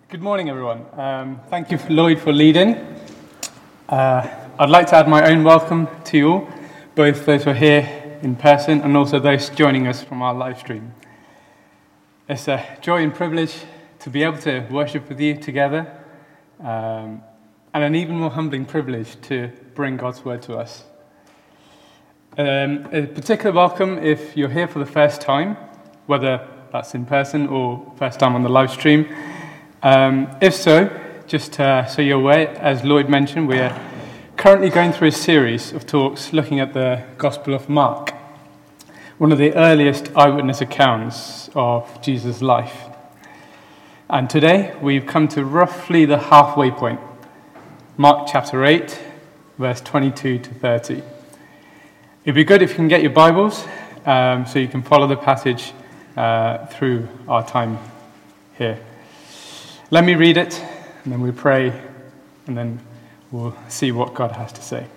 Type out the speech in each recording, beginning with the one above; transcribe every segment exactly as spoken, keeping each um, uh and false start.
Good morning, everyone. Um, thank you, Lloyd, for leading. Uh, I'd like to add my own welcome to you all, both those who are here in person and also those joining us from our live stream. It's a joy and privilege to be able to worship with you together, um, and an even more humbling privilege to bring God's word to us. Um, a particular welcome if you're here for the first time, whether that's in person or first time on the live stream. Um, if so, just uh, so you're aware, as Lloyd mentioned, we are currently going through a series of talks looking at the Gospel of Mark, one of the earliest eyewitness accounts of Jesus' life. And today we've come to roughly the halfway point, Mark chapter eight, verse twenty-two to thirty. It'd be good if you can get your Bibles um, so you can follow the passage uh, through our time here. Let me read it, and then we pray, and then we'll see what God has to say.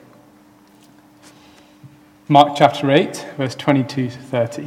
Mark chapter eight, verse twenty-two to thirty.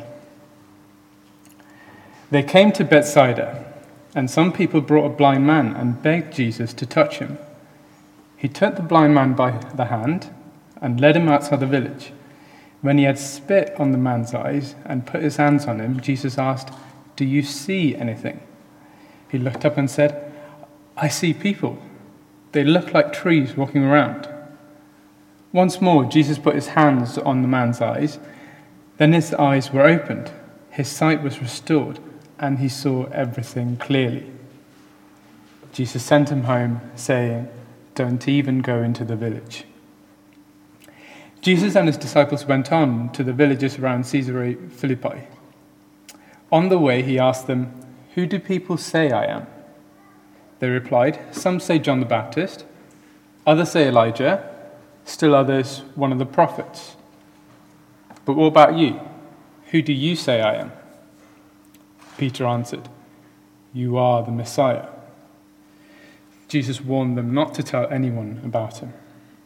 They came to Bethsaida, and some people brought a blind man and begged Jesus to touch him. He took the blind man by the hand and led him outside the village. When he had spit on the man's eyes and put his hands on him, Jesus asked, "Do you see anything?" He looked up and said, "I see people. They look like trees walking around." Once more, Jesus put his hands on the man's eyes. Then his eyes were opened, his sight was restored, and he saw everything clearly. Jesus sent him home, saying, "Don't even go into the village." Jesus and his disciples went on to the villages around Caesarea Philippi. On the way, he asked them, "Who do people say I am?" They replied, "Some say John the Baptist, others say Elijah, still others one of the prophets. But what about you? Who do you say I am?" Peter answered, "You are the Messiah." Jesus warned them not to tell anyone about him.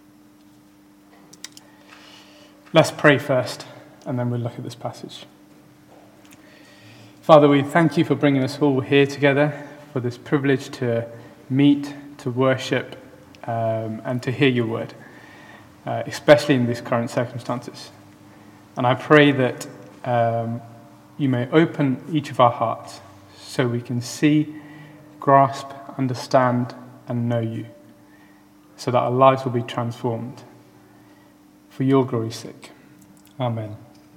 Let's pray first, and then we'll look at this passage. Father, we thank you for bringing us all here together, for this privilege to meet, to worship, um, and to hear your word, uh, especially in these current circumstances. And I pray that um, you may open each of our hearts so we can see, grasp, understand, and know you, so that our lives will be transformed. For your glory's sake. Amen.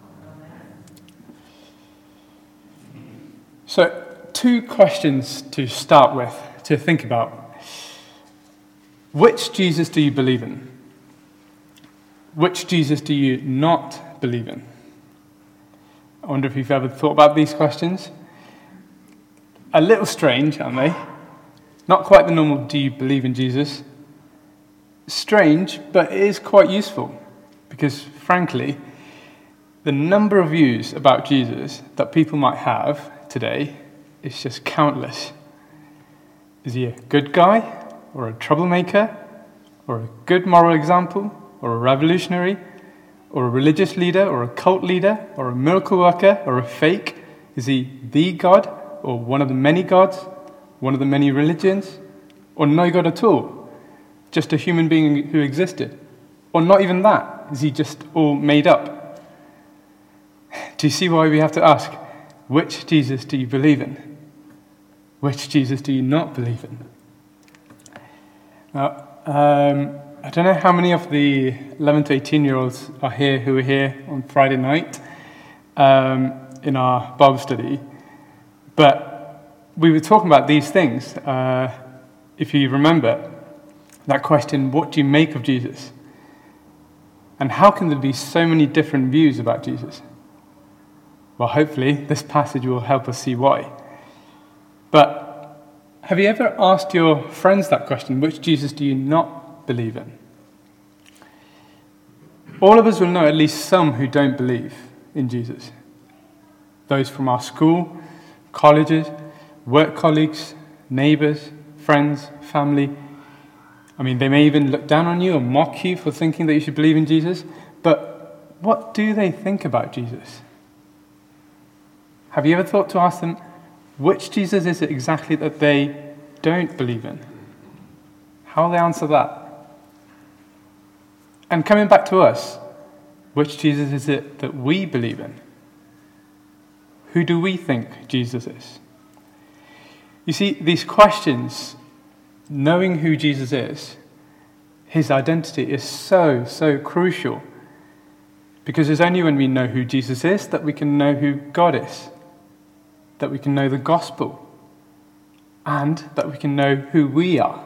So, two questions to start with, to think about. Which Jesus do you believe in? Which Jesus do you not believe in? I wonder if you've ever thought about these questions. A little strange, aren't they? Not quite the normal, do you believe in Jesus? Strange, but it is quite useful. Because, frankly, the number of views about Jesus that people might have today is just countless. Is he a good guy, or a troublemaker, or a good moral example, or a revolutionary, or a religious leader, or a cult leader, or a miracle worker, or a fake? Is he the God, or one of the many gods, one of the many religions, or no God at all? Just a human being who existed? Or not even that? Is he just all made up? Do you see why we have to ask, which Jesus do you believe in? Which Jesus do you not believe in? Now, um, I don't know how many of the eleven to eighteen-year-olds are here who were here on Friday night um, in our Bible study, but we were talking about these things. Uh, if you remember that question, what do you make of Jesus? And how can there be so many different views about Jesus? Well, hopefully this passage will help us see why. But have you ever asked your friends that question, which Jesus do you not believe in? All of us will know at least some who don't believe in Jesus. Those from our school, colleges, work colleagues, neighbours, friends, family. I mean, they may even look down on you or mock you for thinking that you should believe in Jesus. But what do they think about Jesus? Have you ever thought to ask them, which Jesus is it exactly that they don't believe in? How will they answer that? And coming back to us, which Jesus is it that we believe in? Who do we think Jesus is? You see, these questions, knowing who Jesus is, his identity is so, so crucial. Because it's only when we know who Jesus is that we can know who God is, that we can know the gospel, and that we can know who we are.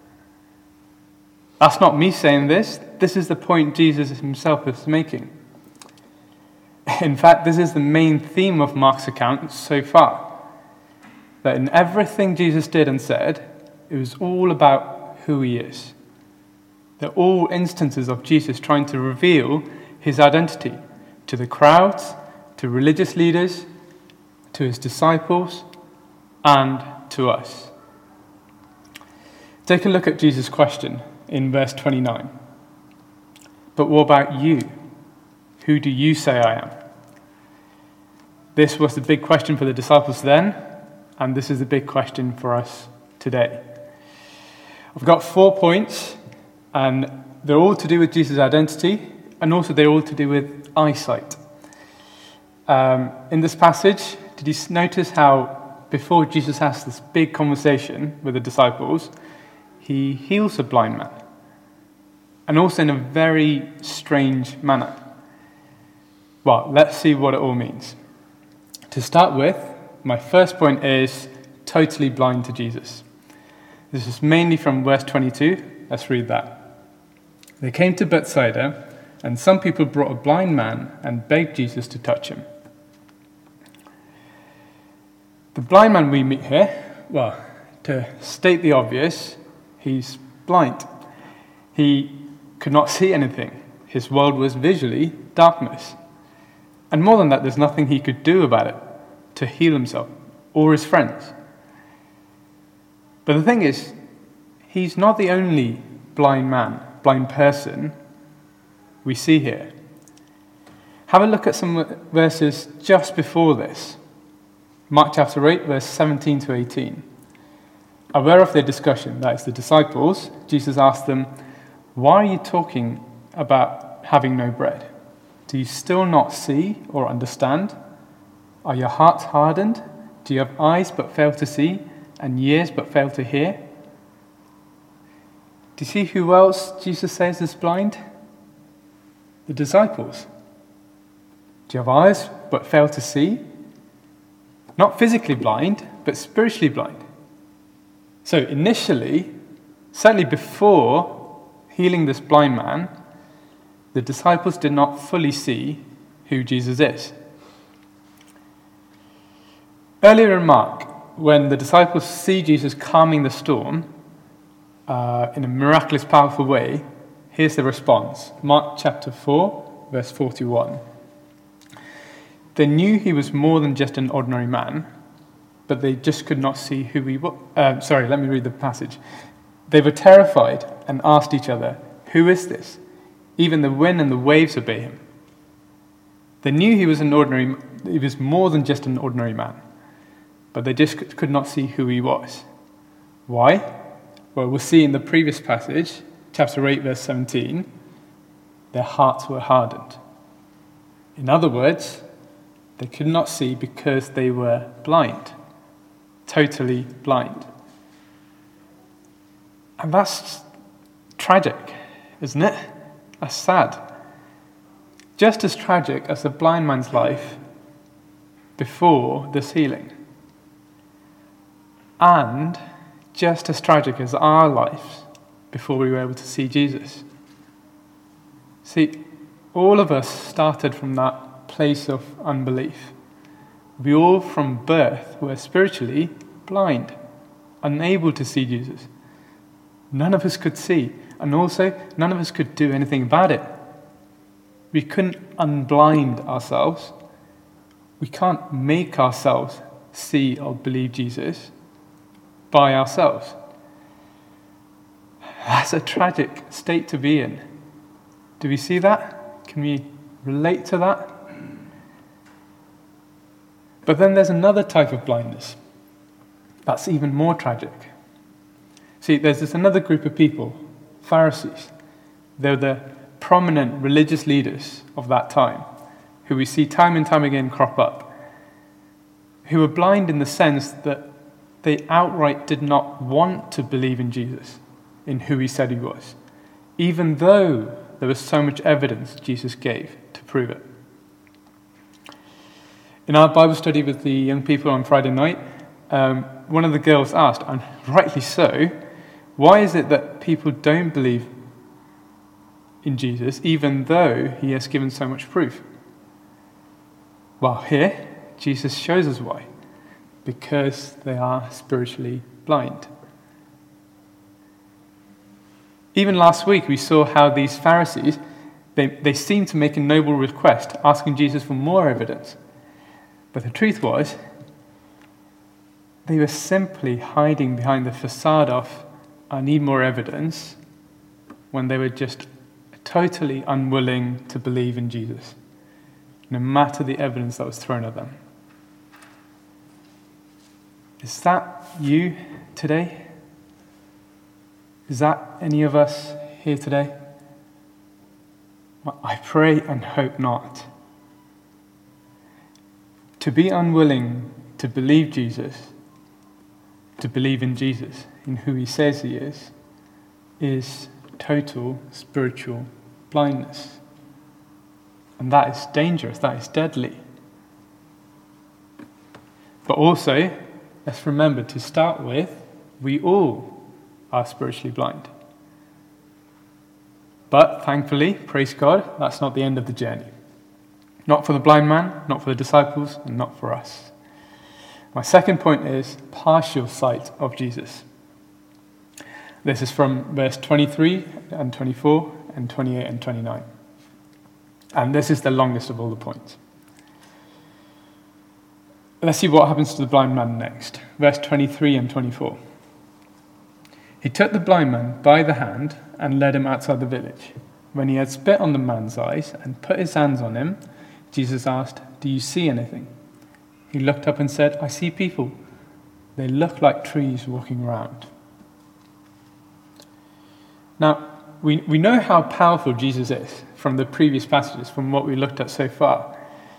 That's not me saying this. This is the point Jesus himself is making. In fact, this is the main theme of Mark's account so far. That in everything Jesus did and said, it was all about who he is. They're all instances of Jesus trying to reveal his identity to the crowds, to religious leaders, to his disciples, and to us. Take a look at Jesus' question in verse twenty-nine. But what about you? Who do you say I am? This was the big question for the disciples then, and this is the big question for us today. I've got four points, and they're all to do with Jesus' identity, and also they're all to do with eyesight. Um, in this passage, did you notice how before Jesus has this big conversation with the disciples, he heals a blind man, and also in a very strange manner? Well, let's see what it all means. To start with, my first point is totally blind to Jesus. This is mainly from verse twenty-two. Let's read that. They came to Bethsaida, and some people brought a blind man and begged Jesus to touch him. The blind man we meet here, well, to state the obvious, he's blind. He could not see anything. His world was visually darkness. And more than that, there's nothing he could do about it to heal himself or his friends. But the thing is, he's not the only blind man, blind person we see here. Have a look at some verses just before this. Mark chapter eight, verse seventeen to eighteen. Aware of their discussion, that is the disciples, Jesus asked them, "Why are you talking about having no bread? Do you still not see or understand? Are your hearts hardened? Do you have eyes but fail to see, and ears but fail to hear?" Do you see who else Jesus says is blind? The disciples. Do you have eyes but fail to see? Not physically blind, but spiritually blind. So initially, certainly before healing this blind man, the disciples did not fully see who Jesus is. Earlier in Mark, when the disciples see Jesus calming the storm uh, in a miraculous, powerful way, here's the response. Mark chapter four, verse forty-one. They knew he was more than just an ordinary man, but they just could not see who he was. Uh, sorry, let me read the passage. They were terrified and asked each other, "Who is this? Even the wind and the waves obey him." They knew he was an ordinary. He was more than just an ordinary man, but they just could not see who he was. Why? Well, we'll see in the previous passage, chapter eight, verse seventeen, their hearts were hardened. In other words, they could not see because they were blind, totally blind. And that's tragic, isn't it? That's sad. Just as tragic as the blind man's life before this healing. And just as tragic as our lives before we were able to see Jesus. See, all of us started from that place of unbelief. We all from birth were spiritually blind, unable to see Jesus. None of us could see, and also none of us could do anything about it. We couldn't unblind ourselves. We can't make ourselves see or believe Jesus by ourselves. That's a tragic state to be in. Do we see that? Can we relate to that? But then there's another type of blindness that's even more tragic. See, there's this another group of people, Pharisees. They're the prominent religious leaders of that time, who we see time and time again crop up, who were blind in the sense that they outright did not want to believe in Jesus, in who he said he was, even though there was so much evidence Jesus gave to prove it. In our Bible study with the young people on Friday night, um, one of the girls asked, and rightly so, why is it that people don't believe in Jesus even though he has given so much proof? Well, here, Jesus shows us why. Because they are spiritually blind. Even last week, we saw how these Pharisees, they, they seemed to make a noble request, asking Jesus for more evidence. But the truth was, they were simply hiding behind the facade of, I need more evidence, when they were just totally unwilling to believe in Jesus, no matter the evidence that was thrown at them. Is that you today? Is that any of us here today? Well, I pray and hope not. To be unwilling to believe Jesus, to believe in Jesus, in who he says he is, is total spiritual blindness. And that is dangerous, that is deadly. But also, let's remember to start with, we all are spiritually blind. But thankfully, praise God, that's not the end of the journey. Not for the blind man, not for the disciples, and not for us. My second point is partial sight of Jesus. This is from verse twenty-three and twenty-four and twenty-eight and twenty-nine. And this is the longest of all the points. Let's see what happens to the blind man next. Verse twenty-three and twenty-four. He took the blind man by the hand and led him outside the village. When he had spit on the man's eyes and put his hands on him, Jesus asked, "Do you see anything?" He looked up and said, "I see people. They look like trees walking around." Now, we, we know how powerful Jesus is from the previous passages, from what we looked at so far.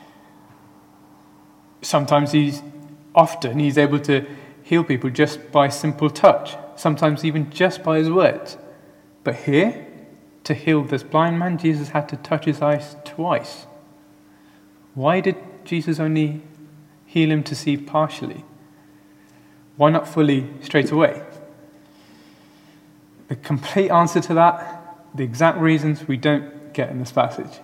Sometimes he's, often he's able to heal people just by simple touch, sometimes even just by his words. But here, to heal this blind man, Jesus had to touch his eyes twice. Why did Jesus only heal him to see partially? Why not fully straight away? The complete answer to that, the exact reasons, we don't get in this passage.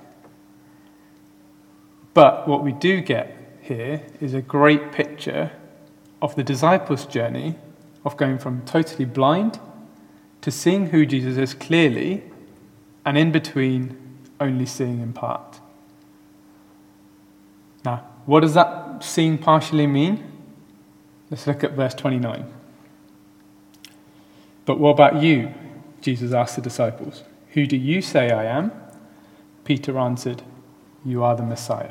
But what we do get here is a great picture of the disciples' journey of going from totally blind to seeing who Jesus is clearly, and in between, only seeing in part. Now, what does that seeing partially mean? Let's look at verse twenty-nine. "But what about you?" Jesus asked the disciples. "Who do you say I am?" Peter answered, "You are the Messiah."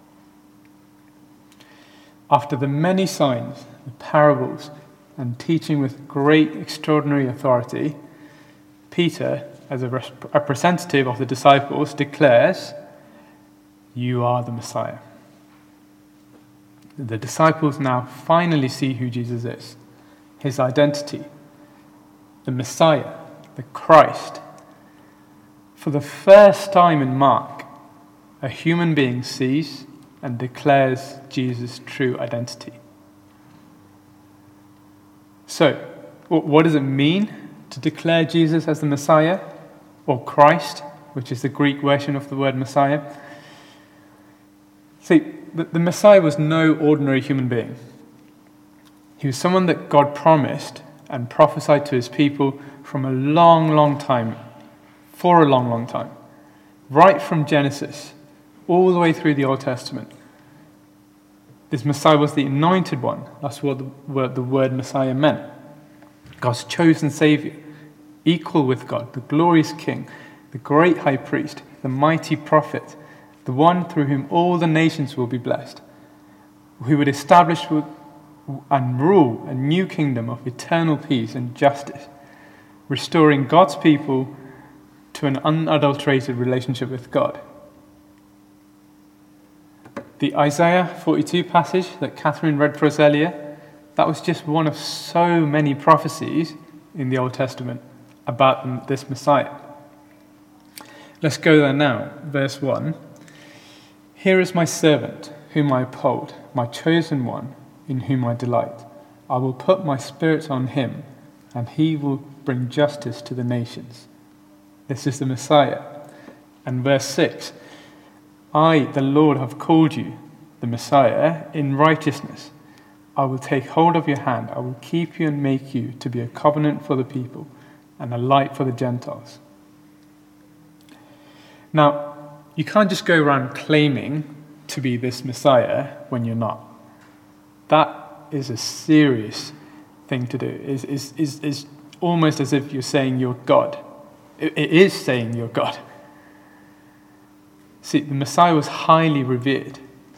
After the many signs, the parables, and teaching with great extraordinary authority, Peter, as a representative of the disciples, declares, "You are the Messiah." The disciples now finally see who Jesus is, his identity, the Messiah, the Christ. For the first time in Mark, a human being sees and declares Jesus' true identity. So, what does it mean to declare Jesus as the Messiah, or Christ, which is the Greek version of the word Messiah? See, the, the Messiah was no ordinary human being. He was someone that God promised and prophesied to his people from a long, long time, for a long, long time, right from Genesis, all the way through the Old Testament. This Messiah was the anointed one. That's what the word, the word Messiah meant. God's chosen Savior, equal with God, the glorious King, the great high priest, the mighty prophet, the one through whom all the nations will be blessed, who would establish and rule a new kingdom of eternal peace and justice, restoring God's people to an unadulterated relationship with God. The Isaiah forty-two passage that Catherine read for us earlier, that was just one of so many prophecies in the Old Testament about this Messiah. Let's go there now. Verse one. Here is my servant, whom I uphold, my chosen one, in whom I delight. I will put my spirit on him, and he will bring justice to the nations. This is the Messiah. And verse six. I, the Lord, have called you, the Messiah, in righteousness. I will take hold of your hand. I will keep you and make you to be a covenant for the people and a light for the Gentiles. Now, you can't just go around claiming to be this Messiah when you're not. That is a serious thing to do. It's, it's, it's, it's almost as if you're saying you're God. It, it is saying you're God. See, the Messiah was highly revered.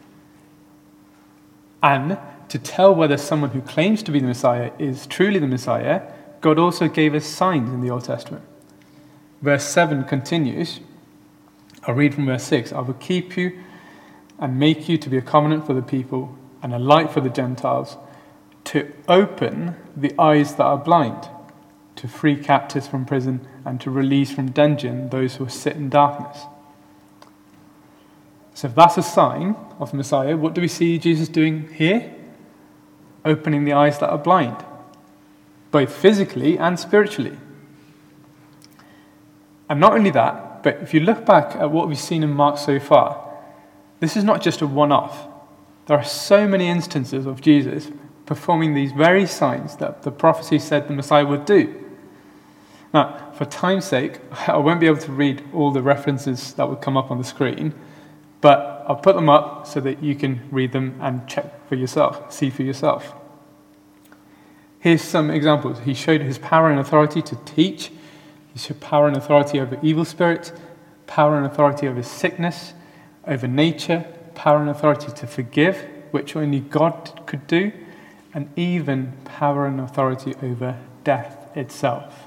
And to tell whether someone who claims to be the Messiah is truly the Messiah, God also gave us signs in the Old Testament. Verse seven continues. I'll read from verse six. I will keep you and make you to be a covenant for the people and a light for the Gentiles, to open the eyes that are blind, to free captives from prison, and to release from dungeon those who sit in darkness. So if that's a sign of the Messiah, what do we see Jesus doing here? Opening the eyes that are blind, both physically and spiritually. And not only that, but if you look back at what we've seen in Mark so far, this is not just a one-off. There are so many instances of Jesus performing these very signs that the prophecy said the Messiah would do. Now, for time's sake, I won't be able to read all the references that would come up on the screen, but I'll put them up so that you can read them and check for yourself, see for yourself. Here's some examples. He showed his power and authority to teach. He showed power and authority over evil spirits, power and authority over sickness, over nature, power and authority to forgive, which only God could do, and even power and authority over death itself.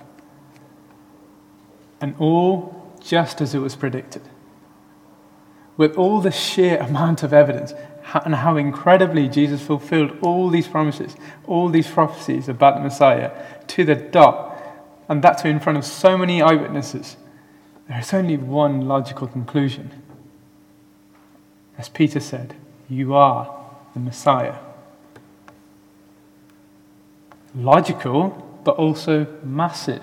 And all just as it was predicted. With all the sheer amount of evidence and how incredibly Jesus fulfilled all these promises, all these prophecies about the Messiah to the dot, and that too in front of so many eyewitnesses, there is only one logical conclusion. As Peter said, you are the Messiah. Logical, but also massive.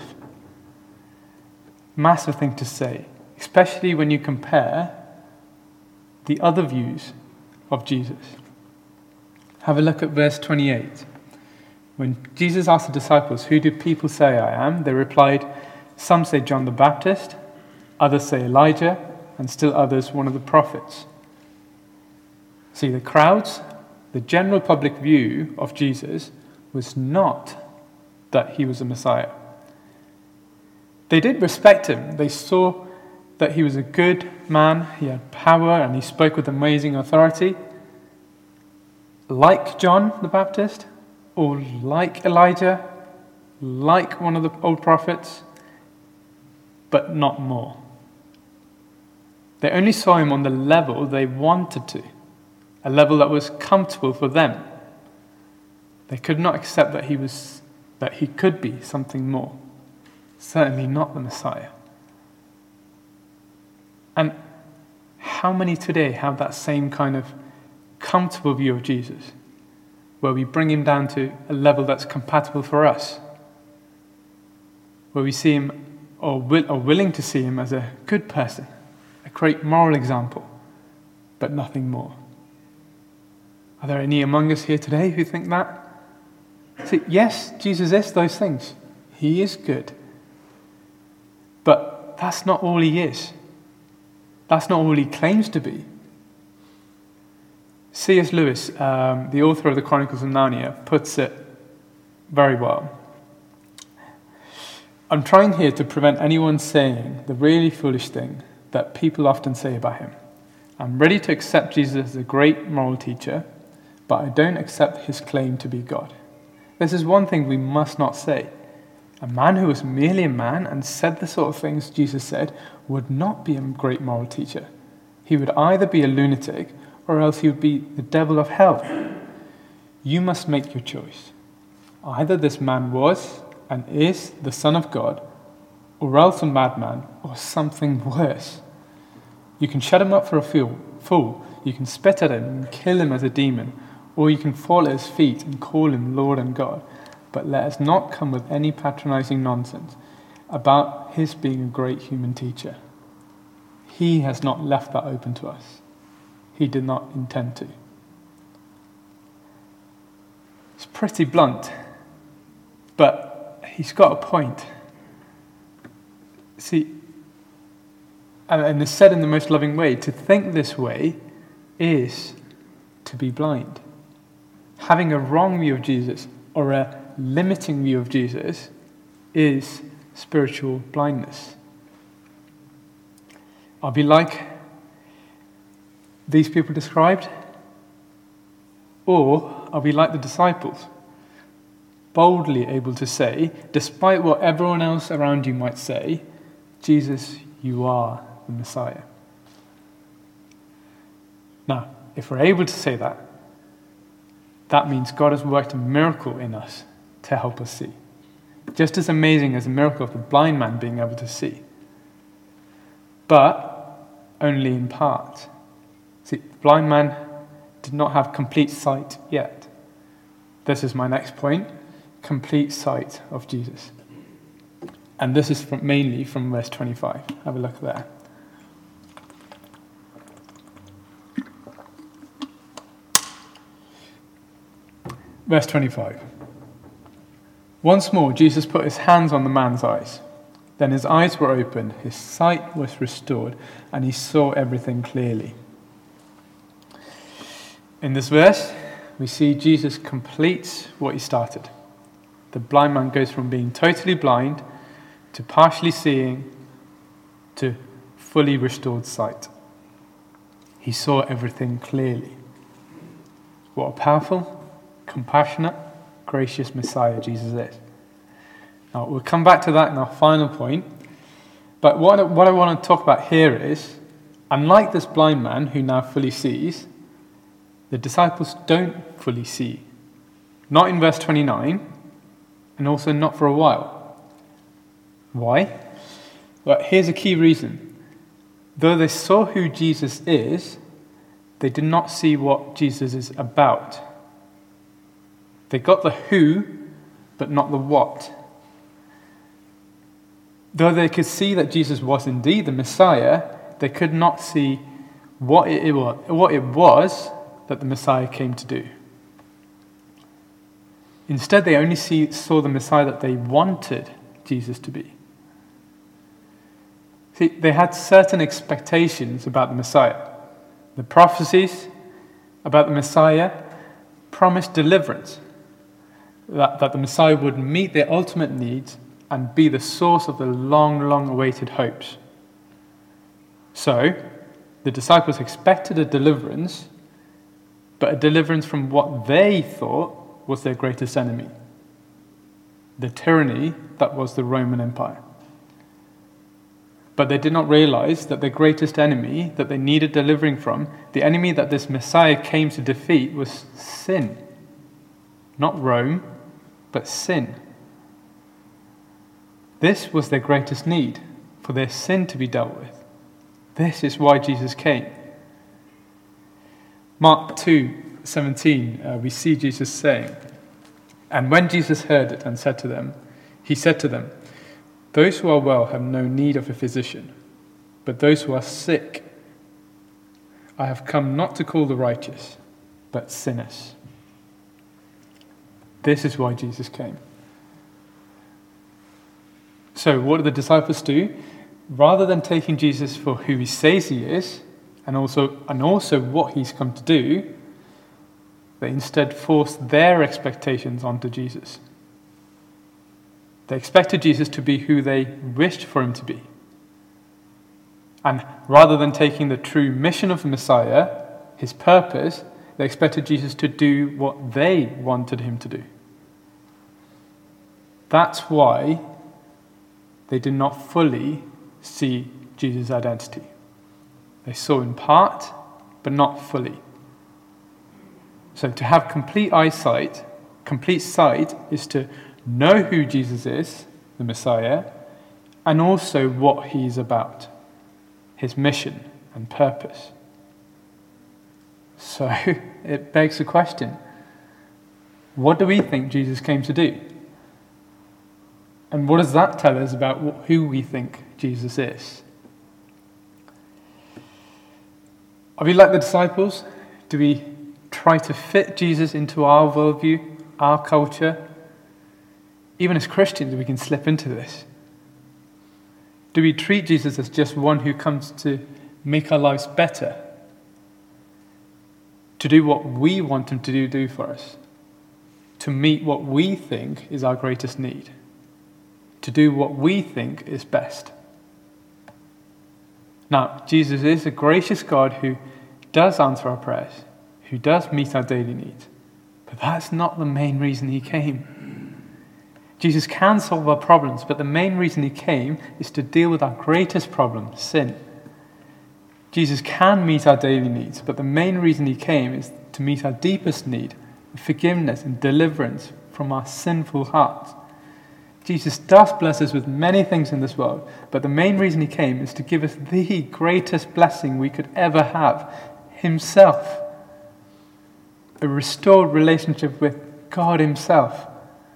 Massive thing to say, especially when you compare the other views of Jesus. Have a look at verse twenty-eight. When Jesus asked the disciples, who do people say I am? They replied, some say John the Baptist, others say Elijah, and still others one of the prophets. See, the crowds, the general public view of Jesus was not that he was a Messiah. They did respect him. They saw that he was a good man, he had power, and he spoke with amazing authority. Like John the Baptist, or like Elijah, like one of the old prophets, but not more. They only saw him on the level they wanted to, a level that was comfortable for them. They could not accept that he was, that he could be something more. Certainly not the Messiah. And how many today have that same kind of comfortable view of Jesus, where we bring him down to a level that's compatible for us, where we see him or will, are willing to see him as a good person, a great moral example, but nothing more? Are there any among us here today who think that? See, yes, Jesus is those things. He is good. But that's not all he is. That's not all he claims to be. C S Lewis, um, the author of the Chronicles of Narnia, puts it very well. I'm trying here to prevent anyone saying the really foolish thing that people often say about him. I'm ready to accept Jesus as a great moral teacher, but I don't accept his claim to be God. This is one thing we must not say. A man who was merely a man and said the sort of things Jesus said would not be a great moral teacher. He would either be a lunatic or else he would be the devil of hell. You must make your choice. Either this man was and is the Son of God, or else a madman, or something worse. You can shut him up for a fool, you can spit at him and kill him as a demon, or you can fall at his feet and call him Lord and God. But let us not come with any patronizing nonsense about his being a great human teacher. He has not left that open to us. He did not intend to. It's pretty blunt, but he's got a point. See, and it's said in the most loving way, to think this way is to be blind. Having a wrong view of Jesus or a limiting view of Jesus is spiritual blindness. I'll be like these people described, or I'll be like the disciples, boldly able to say, despite what everyone else around you might say, Jesus, you are the Messiah. Now, if we're able to say that, that means God has worked a miracle in us to help us see. Just as amazing as the miracle of the blind man being able to see. But only in part. See, the blind man did not have complete sight yet. This is my next point. Complete sight of Jesus. And this is from, mainly from verse twenty-five. Have a look there. Verse twenty-five. Once more, Jesus put his hands on the man's eyes. Then his eyes were opened, his sight was restored, and he saw everything clearly. In this verse, we see Jesus completes what he started. The blind man goes from being totally blind to partially seeing to fully restored sight. He saw everything clearly. What a powerful, compassionate, gracious Messiah Jesus is. Now, we'll come back to that in our final point. But what I, what I want to talk about here is, unlike this blind man who now fully sees, the disciples don't fully see. Not in verse twenty-nine, and also not for a while. Why? Well, here's a key reason. Though they saw who Jesus is, they did not see what Jesus is about. They got the who, but not the what. Though they could see that Jesus was indeed the Messiah, they could not see what it was, what it was that the Messiah came to do. Instead, they only see, saw the Messiah that they wanted Jesus to be. See, they had certain expectations about the Messiah. The prophecies about the Messiah promised deliverance, that, that the Messiah would meet their ultimate needs and be the source of the long, long awaited hopes. So, the disciples expected a deliverance, but a deliverance from what they thought was their greatest enemy, the tyranny that was the Roman Empire. But they did not realize that the greatest enemy that they needed delivering from, the enemy that this Messiah came to defeat, was sin. Not Rome, but sin. This was their greatest need, for their sin to be dealt with. This is why Jesus came. Mark two seventeen, uh, we see Jesus saying, "And when Jesus heard it and said to them, he said to them, 'Those who are well have no need of a physician, but those who are sick. I have come not to call the righteous, but sinners.'" This is why Jesus came. So what did the disciples do? Rather than taking Jesus for who he says he is, and also, and also what he's come to do, they instead forced their expectations onto Jesus. They expected Jesus to be who they wished for him to be. And rather than taking the true mission of the Messiah, his purpose, they expected Jesus to do what they wanted him to do. That's why they did not fully see Jesus' identity. They saw in part, but not fully. So to have complete eyesight, complete sight, is to know who Jesus is, the Messiah, and also what he's about, his mission and purpose. So it begs the question, what do we think Jesus came to do? And what does that tell us about who we think Jesus is? Are we like the disciples? Do we try to fit Jesus into our worldview, our culture? Even as Christians, we can slip into this. Do we treat Jesus as just one who comes to make our lives better? To do what we want him to do, do for us? To meet what we think is our greatest need? To do what we think is best? Now, Jesus is a gracious God who does answer our prayers, who does meet our daily needs. But that's not the main reason he came. Jesus can solve our problems, but the main reason he came is to deal with our greatest problem, sin. Jesus can meet our daily needs, but the main reason he came is to meet our deepest need, forgiveness and deliverance from our sinful hearts. Jesus does bless us with many things in this world, but the main reason he came is to give us the greatest blessing we could ever have, himself. A restored relationship with God himself.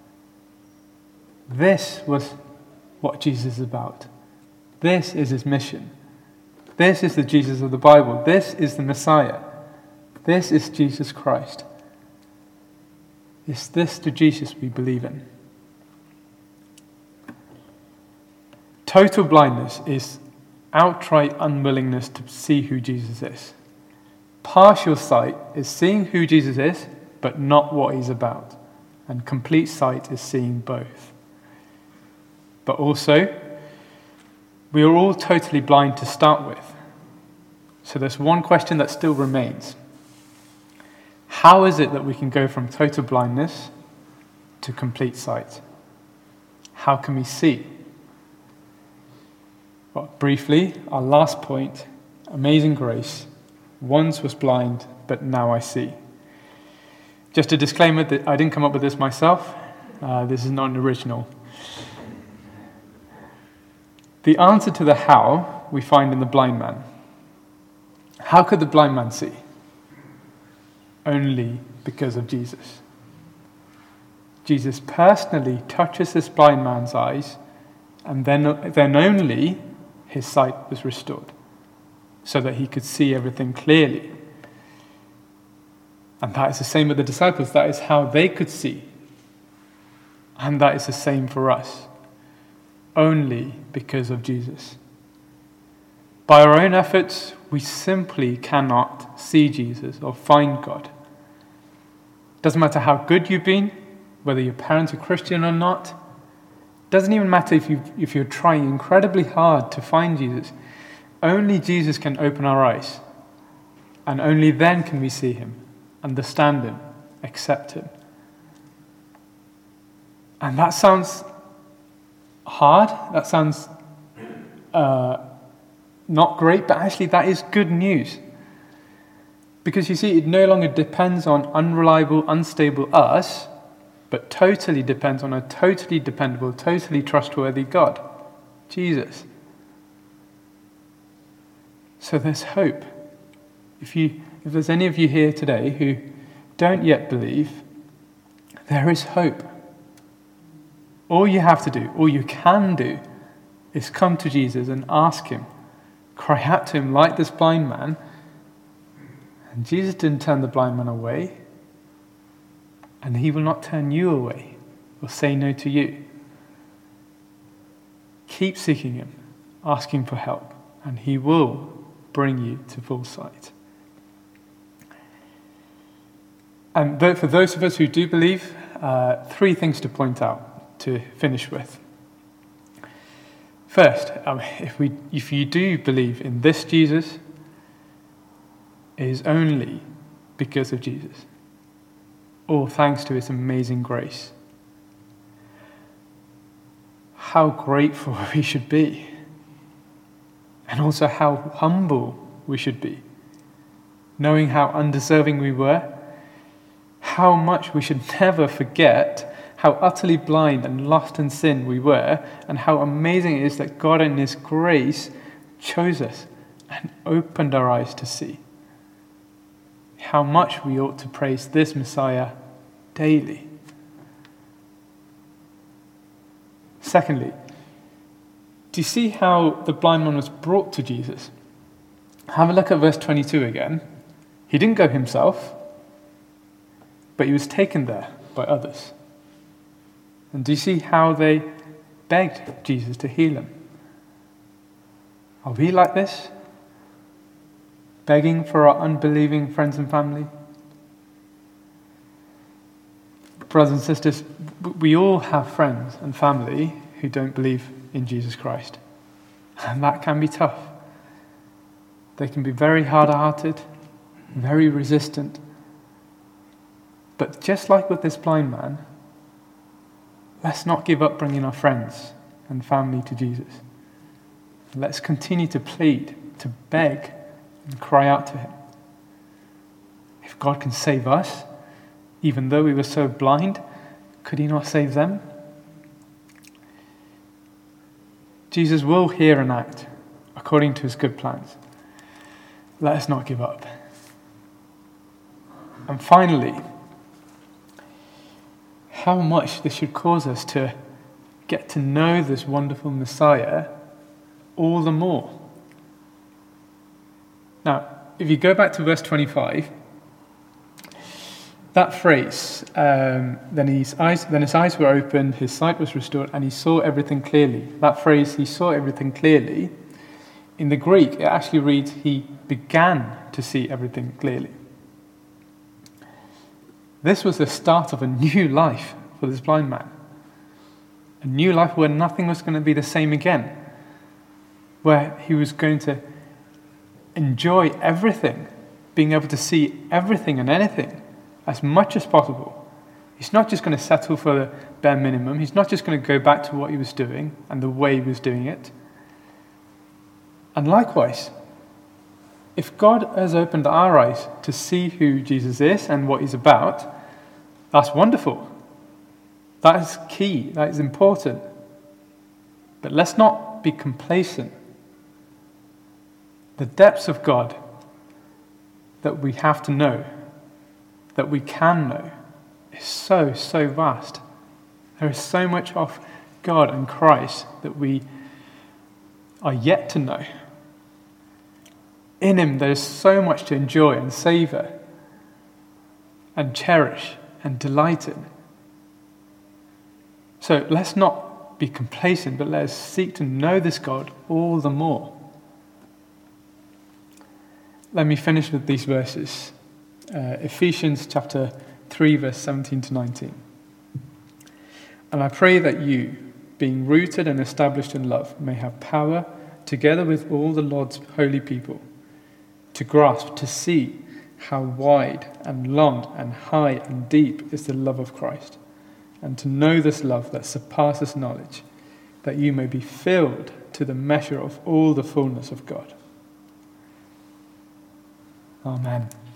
This was what Jesus is about. This is his mission. This is the Jesus of the Bible. This is the Messiah. This is Jesus Christ. It's this the Jesus we believe in. Total blindness is outright unwillingness to see who Jesus is. Partial sight is seeing who Jesus is, but not what he's about. And complete sight is seeing both. But also, we are all totally blind to start with. So there's one question that still remains. How is it that we can go from total blindness to complete sight? How can we see? Well, briefly, our last point, amazing grace. Once was blind, but now I see. Just a disclaimer that I didn't come up with this myself. Uh, this is not an original. The answer to the how we find in the blind man. How could the blind man see? Only because of Jesus. Jesus personally touches this blind man's eyes, and then, then only his sight was restored, so that he could see everything clearly. And that is the same with the disciples. That is how they could see. And that is the same for us. Only because of Jesus. By our own efforts, we simply cannot see Jesus or find God. Doesn't matter how good you've been, whether your parents are Christian or not. Doesn't even matter if, you, if you're trying incredibly hard to find Jesus. Only Jesus can open our eyes. And only then can we see him, understand him, accept him. And that sounds hard. That sounds uh, not great, but actually that is good news. Because you see, it no longer depends on unreliable, unstable us, but totally depends on a totally dependable, totally trustworthy God, Jesus. So there's hope. If you, if there's any of you here today who don't yet believe, there is hope. All you have to do, all you can do, is come to Jesus and ask him. Cry out to him like this blind man. And Jesus didn't turn the blind man away. And he will not turn you away or say no to you. Keep seeking him, asking for help, and he will bring you to full sight. And for those of us who do believe, uh, three things to point out to finish with. First, um, if we, if you do believe in this Jesus, it is only because of Jesus. All thanks to his amazing grace. how grateful we should be, and also how humble we should be, knowing how undeserving we were, how much we should never forget how utterly blind and lost in sin we were, and how amazing it is that God in His grace chose us and opened our eyes to see. How much we ought to praise this Messiah daily. Secondly, do you see how the blind man was brought to Jesus? Have a look at verse twenty-two again. He didn't go himself, but he was taken there by others. And do you see how they begged Jesus to heal him? Are we like this? Begging for our unbelieving friends and family? Brothers and sisters, we all have friends and family who don't believe in Jesus Christ. And that can be tough. They can be very hard-hearted, very resistant. But just like with this blind man, let's not give up bringing our friends and family to Jesus. Let's continue to plead, to beg, and cry out to Him. If God can save us, even though we were so blind, could He not save them? Jesus will hear and act according to His good plans. Let us not give up. And finally, how much this should cause us to get to know this wonderful Messiah all the more. Now, if you go back to verse twenty-five, that phrase, um, then, his eyes, then his eyes were opened, his sight was restored, and he saw everything clearly. That phrase, he saw everything clearly, in the Greek, it actually reads, he began to see everything clearly. This was the start of a new life for this blind man. A new life where nothing was going to be the same again. Where he was going to enjoy everything, being able to see everything and anything as much as possible. He's not just going to settle for the bare minimum. He's not just going to go back to what he was doing and the way he was doing it. And likewise, if God has opened our eyes to see who Jesus is and what He's about, that's wonderful. That is key. That is important. But let's not be complacent. The depths of God that we have to know, that we can know, is so, so vast. There is so much of God and Christ that we are yet to know. In Him there is so much to enjoy and savour and cherish and delight in. So let's not be complacent, but let us seek to know this God all the more. Let me finish with these verses. Uh, Ephesians chapter three, verse seventeen to nineteen. And I pray that you, being rooted and established in love, may have power, together with all the Lord's holy people, to grasp, to see how wide and long and high and deep is the love of Christ, and to know this love that surpasses knowledge, that you may be filled to the measure of all the fullness of God. Amen.